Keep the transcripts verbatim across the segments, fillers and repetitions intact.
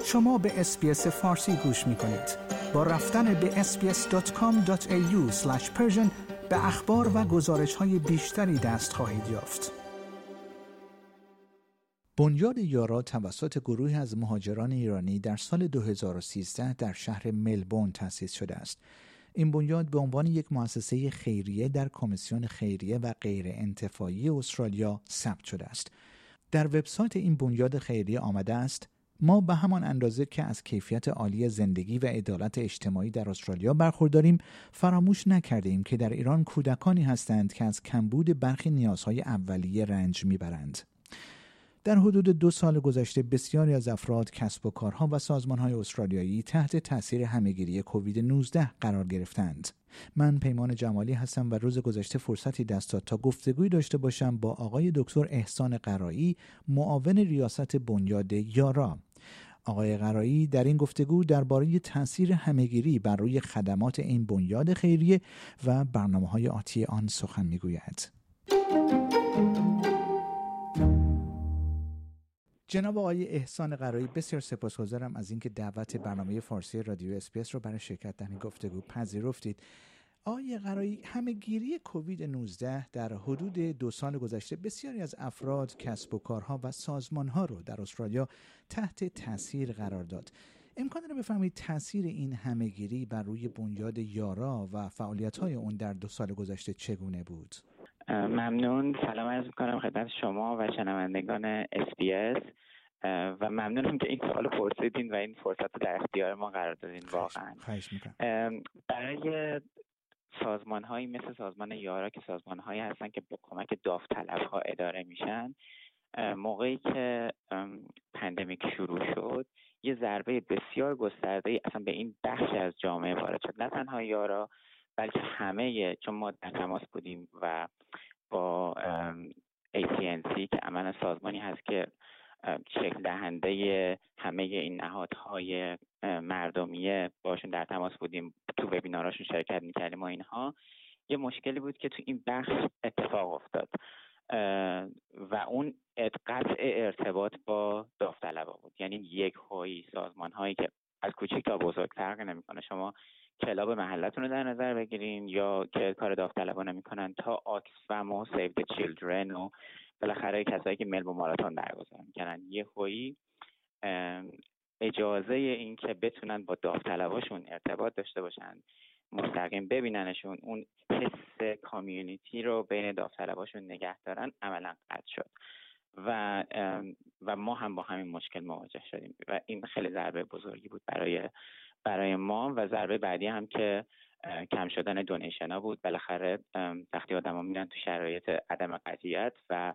شما به اس‌بی‌اس فارسی گوش می‌کنید. با رفتن به اس بی اس دات کام دات ای یو اسلش پرشن به اخبار و گزارش‌های بیشتری دست خواهید یافت. بنیاد یارا توسط گروهی از مهاجران ایرانی در سال دو هزار و سیزده در شهر ملبورن تأسیس شده است. این بنیاد به عنوان یک مؤسسه خیریه در کمیسیون خیریه و غیر انتفاعی استرالیا ثبت شده است. در وبسایت این بنیاد خیریه آمده است: ما به همان اندازه که از کیفیت عالی زندگی و عدالت اجتماعی در استرالیا برخورداریم، فراموش نکردیم که در ایران کودکانی هستند که از کمبود برخی نیازهای اولیه رنج میبرند. در حدود دو سال گذشته بسیاری از افراد، کسب و کارها و سازمانهای استرالیایی تحت تاثیر همهگیری کووید نوزده قرار گرفتند. من پیمان جمالی هستم و روز گذشته فرصتی دست داد تا گفتگوی داشته باشم با آقای دکتر احسان قرایی، معاون ریاست بنیاد یارا. آقای قرایی در این گفتگو درباره تاثیر همهگیری بر روی خدمات این بنیاد خیریه و برنامه‌های آتی آن سخن می‌گوید. جناب آقای احسان قرایی، بسیار سپاسگزارم از اینکه دعوت برنامه فارسی رادیو اس‌بی‌اس رو برای شرکت در این گفتگو پذیرفتید. آقای قرایی، همهگیری کووید نوزده در حدود دو سال گذشته بسیاری از افراد، کسب و کارها و سازمانها رو در استرالیا تحت تاثیر قرار داد. امکان داره بفهمید تاثیر این همهگیری بر روی بنیاد یارا و فعالیت‌های اون در دو سال گذشته چگونه بود؟ ممنون. سلام عرض می‌کنم خدمت شما و شنوندگان اس‌بی‌اس و ممنونم که این سوالو پرسیدین و این فرصت رو در اختیار ما قرار دادین. واقعا خواهش می‌کنم. برای سازمان‌هایی مثل سازمان یارا که سازمان‌هایی هستن که با کمک داوطلب‌ها اداره میشن، موقعی که پندمیک شروع شد یه ضربه بسیار گسترده اصلا به این بخش از جامعه وارد شد. نه تنها یارا بلکه همه، چون ما در تماس بودیم و با ای سی ان سی که عملاً سازمانی هست که شکل دهنده همه این نهادهای مردمیه، باشون در تماس بودیم، تو وبیناراشون شرکت میکردیم و اینها. یه مشکلی بود که تو این بخش اتفاق افتاد و اون قطع ارتباط با داوطلبا بود. یعنی یک هایی سازمان هایی که از کوچیک تا بزرگ فرق نمیکنه، شما کلاب محلتون رو در نظر بگیرین یا که کار داوطلبا نمیکنن تا آکسفم و سیو د چیلدرن و بالاخره کسایی که ملبورن ماراتون برگزار میکنن، یه هایی اجازه این که بتونن با داوطلباشون ارتباط داشته باشن، مستقیم ببیننشون، اون حس کامیونیتی رو بین داوطلباشون نگه دارن، عملا قطع شد و و ما هم با همین مشکل مواجه شدیم و این خیلی ضربه بزرگی بود برای برای ما. و ضربه بعدی هم که کم شدن دونیشن ها بود. بالاخره وقتی آدم ها میرن تو شرایط عدم قطعیت و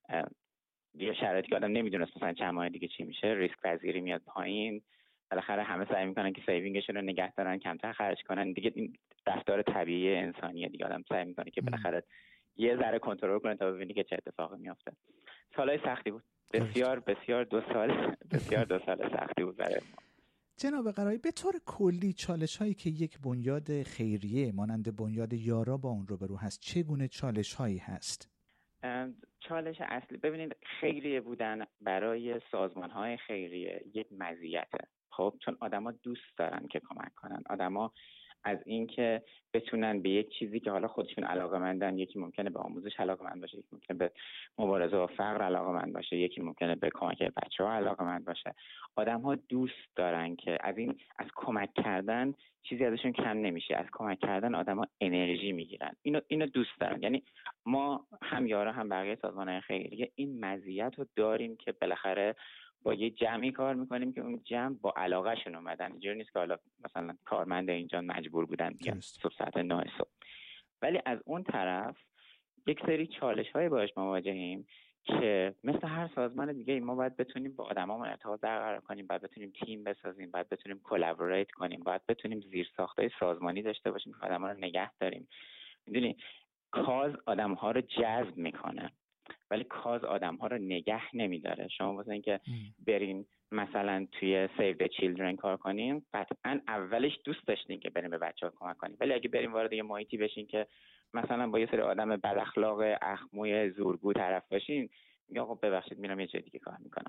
یه شرایطی که آدم نمیدونست مثلا چند ماه دیگه چی میشه، ریسک پذیری میاد پایین، بالاخره همه سعی میکنن که سیوینگشون رو نگه دارن، کمتر خرج کنن دیگه. این رفتار طبیعی انسانیه دیگه. آدم سعی میکنه که بالاخره یه ذره کنترل کنه تا ببینی که چه اتفاقی میفته. سالهای سختی بود، بسیار بسیار دو سال بسیار دو سال سختی بود برای ما. جناب قرایی، به طور کلی چالش هایی که یک بنیاد خیریه مانند بنیاد یارا با اون روبرو هست، چگونه چالش هایی هست؟ چالش اصلی، ببینید، خیریه بودن برای سازمان های خیریه یک مزیته. خب چون آدما دوست دارن که کمک کنن، آدما از اینکه بتونن به یک چیزی که حالا خودشون علاقه‌مندن، یکی ممکنه به آموزش علاقه‌مند باشه، یکی ممکنه به مبارزه با فقر علاقه‌مند باشه، یکی ممکنه به کمک بچه‌ها علاقه‌مند باشه. آدم‌ها دوست دارن که از این از کمک کردن چیزی ازشون کم نمیشه. از کمک کردن آدم‌ها انرژی میگیرن. اینو اینو دوست دارن. یعنی ما هم یارا هم بقیه سازمان‌های خیریه این مزیت رو داریم که بالاخره با یه جمعی کار میکنیم که اون جمع با علاقه شون اومدن. اینجوری نیست که حالا مثلا کارمند اینجا مجبور بودن بیان صبح ساعت نه صبح. ولی از اون طرف یک سری چالش های باش مواجهیم که مثل هر سازمان دیگه ما باید بتونیم با آدمامون ارتباط برقرار کنیم، باید بتونیم تیم بسازیم، باید بتونیم کلابوریت کنیم، باید بتونیم زیرساختای سازمانی داشته باشیم که آدما رو نگه داریم. میدونی کاز آدم‌ها رو جذب میکنه ولی کاز آدم‌ها رو نگه نمیداره. شما واسه اینکه برین مثلا توی سیو د چیلدرن کار کنین، قطعا اولش دوست داشتین که برین به بچه‌ها کمک کنین، ولی اگه برین وارد یه محیطی بشین که مثلا با یه سری آدم بد اخلاق اخموی زورگو طرف باشین، میگه آقا ببخشید میرم یه جای دیگه کار میکنم.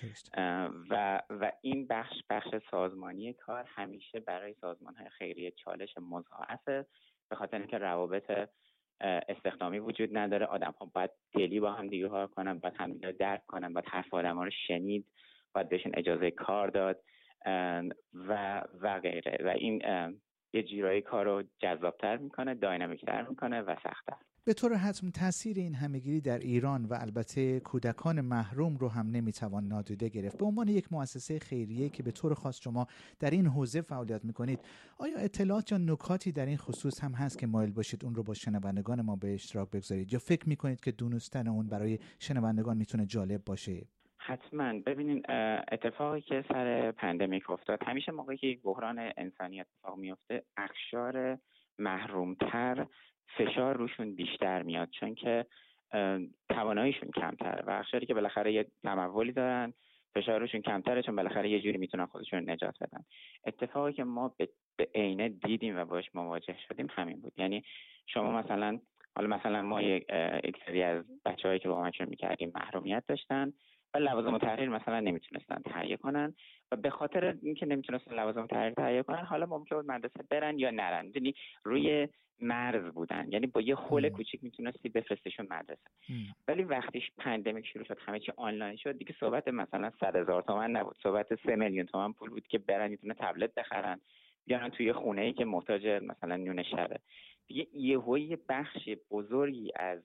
و و این بخش بخش سازمانی کار همیشه برای سازمان‌های خیریه چالش مضاعفه، به خاطر اینکه روابط استخدامی وجود نداره. آدم‌ها باید دلی با هم دیگه کار کنن، باید همدیگه درک کنن، باید حرف آدم‌ها رو شنید، باید بهشون اجازه کار داد و و غیره. و این یه جورایی کار رو جذاب‌تر میکنه، داینامیک‌تر میکنه و سخت‌تر. به طور حتم تاثیر این همه‌گیری در ایران و البته کودکان محروم رو هم نمیتوان نادیده گرفت. به عنوان یک مؤسسه خیریه که به طور خاص شما در این حوزه فعالیت میکنید، آیا اطلاعات یا نکاتی در این خصوص هم هست که مایل باشید اون رو با شنوندگان ما به اشتراک بگذارید، یا فکر میکنید که دونستن اون برای شنوندگان میتونه جالب باشه؟ حتما. ببینین اتفاقی که سر پندمیک افتاد، همیشه موقعی که یک بحران انسانی اتفاق میفته اقشار محرومتر فشار روشون بیشتر میاد، چون که تواناییشون کمتره و اقشاری که بالاخره یه تمولی دارن فشار روشون کمتره، چون بالاخره یه جوری میتونن خودشون نجات بدن. اتفاقی که ما به عینه دیدیم و باش مواجه شدیم همین بود. یعنی شما مثلا حالا مثلا ما یک سری از بچه‌هایی که با ما کار می‌کردیم محرومیت داشتن و لوازم تحریر مثلا نمیتونستن تهیه کنن و به خاطر اینکه نمیتونستن لوازم تحریر تهیه کنن حالا ممکن بود مدرسه برن یا نرن. یعنی روی مرز بودن، یعنی با یه خول کوچیک میتونستی بفرستیشون مدرسه. ولی وقتی پندمیک شروع شد، همه چی آنلاین شد، دیگه صحبت مثلا صد هزار تومان نبود، صحبت سه میلیون تومان پول بود که برن یه تبلت بخرن بیان توی خونه‌ای که محتاج مثلا نون شبه. دیگه یهویی بخش بزرگی از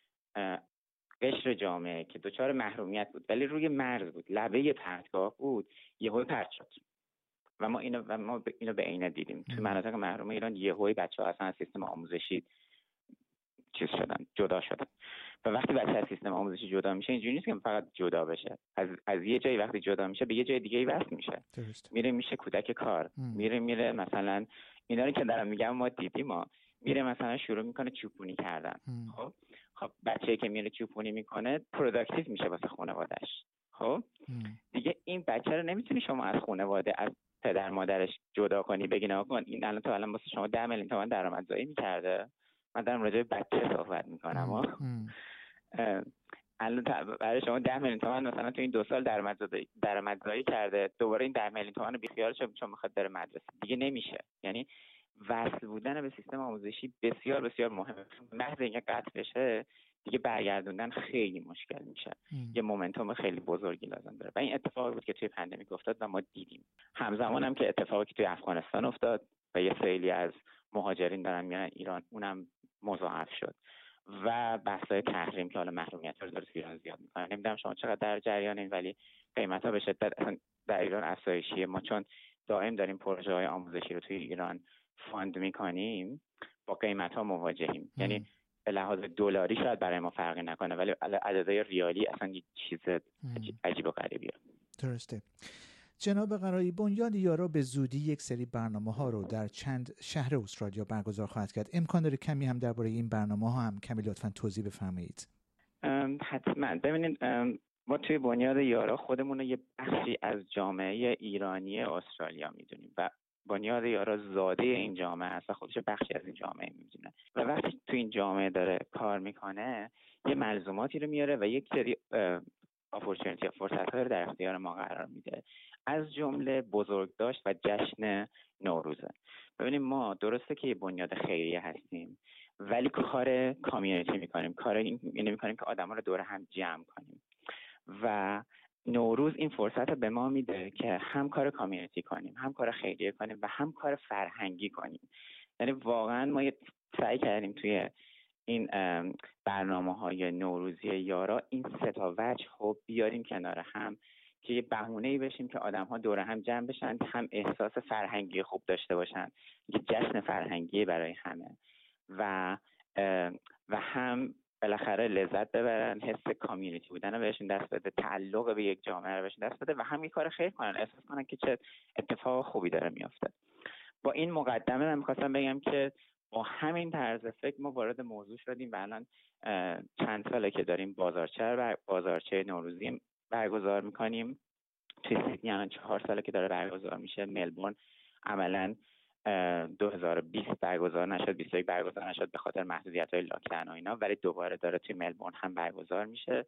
قشر جامعه که دچار محرومیت بود ولی روی مرز بود، لبه پرتگاه بود، یهو پرت شد. و ما اینو و ما اینو به عینه دیدیم. تو مناطق محروم ایران یهویی بچه‌ها اصلا از سیستم آموزشی چیز شدن، جدا شدن. و وقتی بچه از سیستم آموزشی جدا میشه، اینجوری نیست که فقط جدا بشه، از از یه جایی وقتی جدا میشه به یه جای دیگه وصل میشه. درست. میره میشه کودک کار، ام. میره میره مثلا اینا رو که دارم میگم ما دیدیم، ما میره مثلا شروع میکنه چوپونی کردن. ام. خب خب بچه‌ای که میره چوپونی میکنه پروداکتیو میشه واسه خانواده‌اش. خب ام. دیگه این بچه رو نمیتونی شما از خانواده، از پدر مادرش جدا کنی، بگین آقا این الان تو الان واسه شما ده میلیون تومان درآمدزایی میکرده. من دارم راجع به بچه صحبت میکنم. الان برای شما ده میلیون تومان مثلا تو این دو سال درآمدزایی درآمدزایی کرده، دوباره این ده میلیون تومان رو بیخیال شد چون میخواد بره مدرسه. دیگه نمیشه. یعنی وصل بودن به سیستم آموزشی بسیار بسیار مهمه. محض اینکه قطع بشه دیگه برگردوندن خیلی مشکل میشه. ام. یه مومنتوم خیلی بزرگی لازم داره و این اتفاقی بود که توی پندمیک افتاد و ما دیدیم. همزمان هم که اتفاقی که توی افغانستان افتاد و یه سیلی از مهاجرین دارن میرن ایران، اونم مضاعف شد. و بحث‌های تحریم که حالا محرومیت رو داره ایران زیاد میکنه. نمیدونم شما چقدر در جریانین، ولی قیمت‌ها به شدت در ایران افزایشیه. ما چون دائم داریم پروژه‌های آموزشی رو توی ایران فاند میکنیم، با قیمت‌ها مواجهیم. ام. یعنی به لحاظ دلاری شاید برای ما فرقی نکنه ولی عددهای ریالی اصلا یه چیز عجیب و غریبیه. درسته. جناب قرایی، بنیاد یارا به زودی یک سری برنامه‌ها رو در چند شهر استرالیا برگزار خواهد کرد. امکان داره کمی هم درباره این برنامه‌ها هم کمی لطفاً توضیح بفرمایید؟ حتما. ببینید ما توی بنیاد یارا خودمون رو یه بخشی از جامعه ایرانی استرالیا میدونیم و بنیاد یارا زاده این جامعه است و خودش بخشی از این جامعه میدونه و وقتی تو این جامعه داره کار میکنه یه ملزوماتی رو میاره و یک سری اپورتونتی یا فرصت‌ها رو در اختیار ما قرار میده، از جمله بزرگداشت و جشن نوروزه. ببینیم ما درسته که یه بنیاد خیریه هستیم ولی کار کامیونیتی میکنیم، کار این میکنیم که آدما رو دور هم جمع کنیم و نوروز این فرصت رو به ما میده که هم کار کامیونیتی کنیم، هم کار خیریه کنیم و هم کار فرهنگی کنیم. یعنی واقعا ما سعی کردیم توی این برنامه‌های نوروزی یارا این سه تا وجه خب بیاریم کنار هم که یه بهونه‌ای بشیم که آدم‌ها دور هم جمع بشن، هم احساس فرهنگی خوب داشته باشن، یه جشن فرهنگی برای همه و و هم بالاخره لذت ببرن، حس کامیونیتی بودن رو بهشون دست بده، تعلق به یک جامعه رو بهشون دست بده و هم یه کار خیر کنن، احساس کنن که چه اتفاق خوبی داره میفته. با این مقدمه من می‌خواستم بگم که با همین طرز فکر ما وارد موضوع شدیم و الان چند ساله که داریم بازارچه بر... بازارچه نوروزی برگزار میکنیم. توی سیدنی الان چهار ساله که داره برگزار میشه. ملبورن عملاً دو هزار و بیست برگزار نشد، بیست و یک برگزار نشد به خاطر محدودیت‌های لاکداون و اینا، ولی دوباره داره توی ملبورن هم برگزار میشه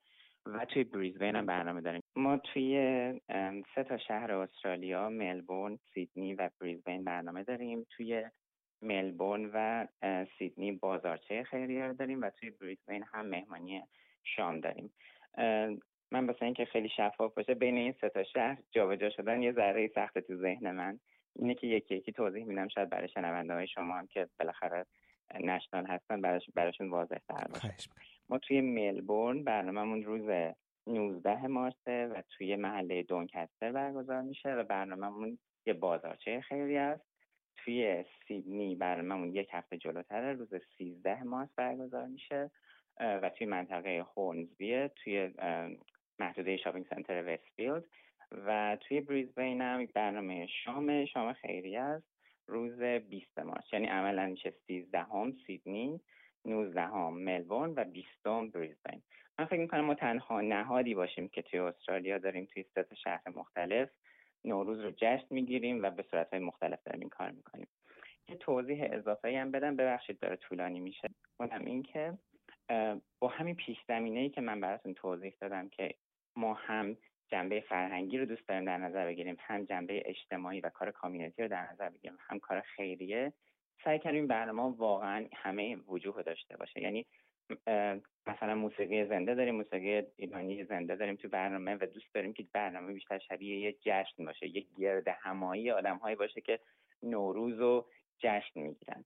و توی بریزبین هم برنامه داریم. ما توی سه تا شهر استرالیا، ملبورن، سیدنی و بریزبین برنامه داریم. توی ملبورن و سیدنی بازارچه خیریه رو داریم و توی بریزبین هم مهمانی شام داریم. من واسه اینکه خیلی شفاف باشه بین این سه تا شهر جابجا شدن یه ذره سخته تو ذهن من، اینه که یکی یکی توضیح میدم شاید برای شنونده‌های شما هم که بالاخره نشنال هستن براش براشون واضح تر باشه. ما توی ملبورن برنامه‌مون روز نوزده مارسه و توی محله دونکستر برگزار میشه و برنامه‌مون یه بازارچه خیریه است. توی سیدنی برنامه‌مون یک هفته جلوتره، روز سیزده مارس برگزار میشه و توی منطقه هورنزبی توی محدوده شاپینگ سنتر وستفیلد و توی بریزبین هم برنامه شام شام خیریه است روز بیست مارس، یعنی عملاً میشه سیزدهم سیدنی، نوزدهم ملبورن و بیستم بریزبین. من فکر میکنم ما تنها نهادی باشیم که توی استرالیا داریم توی سه تا شهر مختلف نوروز رو جشن میگیریم و به صورت‌های مختلف داریم این کار میکنیم. یه توضیح اضافه‌ای هم بدم، ببخشید داره طولانی میشه، اونم این که با همین پیش زمینه‌ای که من براتون توضیح دادم که ما هم جنبه فرهنگی رو دوست داریم در نظر بگیریم، هم جنبه اجتماعی و کار کامیونیتی رو در نظر بگیریم، هم کار خیریه، سعی کردیم برنامه واقعا همه وجوه داشته باشه. یعنی مثلا موسیقی زنده داریم، موسیقی ایرانی زنده داریم تو برنامه و دوست داریم که برنامه بیشتر شبیه یه جشن باشه، یک گرد همایی آدم‌هایی باشه که نوروز رو جشن میگیرن.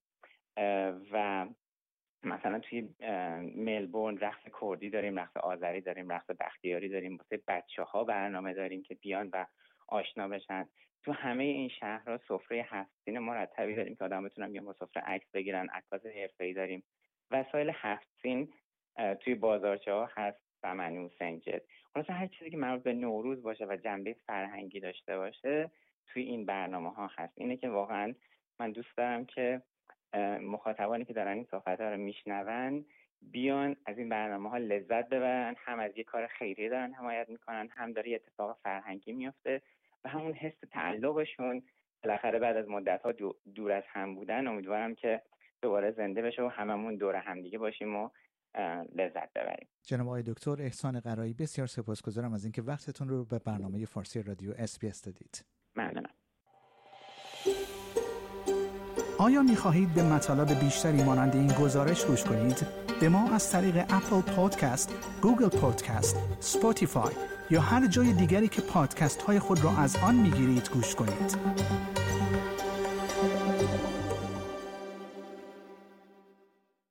و مثلا توی ملبورن رقص کردی داریم، رقص آذری داریم، رقص بختیاری داریم، واسه بچه‌ها برنامه داریم که بیان و آشنا بشن. تو همه این شهرها سفره هفت سین مرتبی داریم که آدم بتونن بیان با سفره عکس بگیرن. عکاس حرفه‌ای داریم. وسایل هفت سین توی بازارچه‌ها هست، سمنو، سنجد، خلاصه هر چیزی که مربوط به نوروز باشه و جنبه فرهنگی داشته باشه توی این برنامه‌ها هست. اینه که واقعا من دوست دارم که مخاطبانی که دارن این صحبت‌ها رو میشنون بیان از این برنامه‌ها لذت ببرن، هم از یه کار خیریه دارن حمایت میکنن، هم داره اتفاق فرهنگی میفته و همون حس تعلقشون بالاخره بعد از مدت‌ها دور از هم بودن امیدوارم که دوباره زنده بشه و هممون دور هم دیگه باشیم و لذت ببریم. جناب آقای دکتر احسان قرایی، بسیار سپاسگزارم از اینکه وقتتون رو به برنامه فارسی رادیو اس بی اس دادید. ممنونم. آیا می‌خواهید به مطالب بیشتری مانند این گزارش گوش کنید؟ به ما از طریق اپل پادکست، گوگل پادکست، اسپاتیفای یا هر جای دیگری که پادکست‌های خود را از آن می‌گیرید گوش کنید.